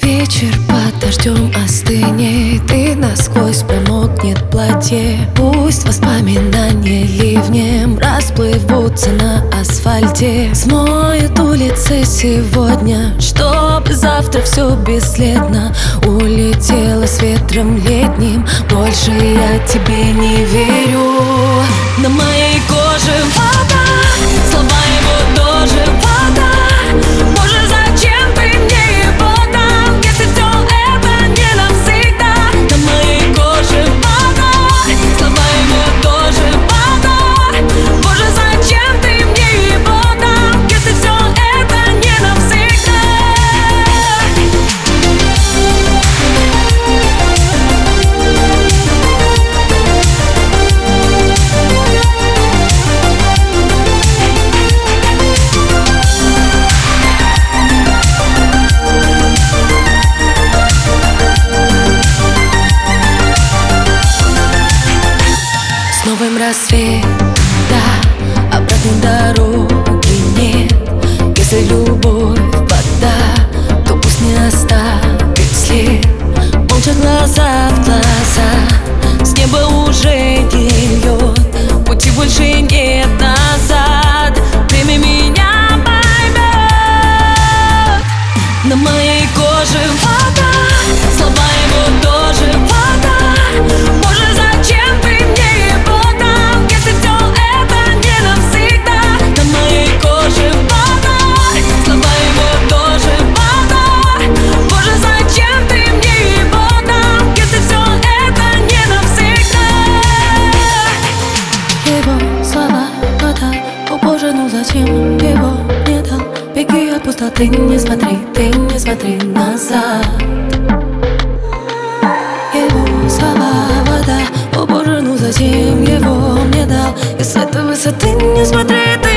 Вечер под дождем остынет, и насквозь промокнет платье. Пусть воспоминания ливнем расплывутся на асфальте. Смоют улицы сегодня, чтобы завтра все бесследно улетело с ветром летним. Больше я тебе не верю. На моей коже вода, слова его тоже вода. Боже, зачем ты мне его дал, если все это не навсегда? На моей коже вода, слова его тоже вода. Боже, зачем ты мне его дал, если все это не навсегда? С новым рассветом, да, обратной дороги нет. Если любовь вода, то пусть не оставит след. Молча глаза в глаза, с неба уже не льет. Пути больше нет назад, время меня поймет. На моей коже вода, слова его тоже вода. Боже, зачем ты мне его дал, если все это не навсегда? На моей коже вода, слова его тоже вода. Боже, зачем ты мне его дал, если все это не навсегда? Его слова вода, о Боже, ну зачем его не дал? Беги от пустоты, не смотри назад. Его слова вода, о Боже, ну зачем его мне дал? И с этой высоты не смотри.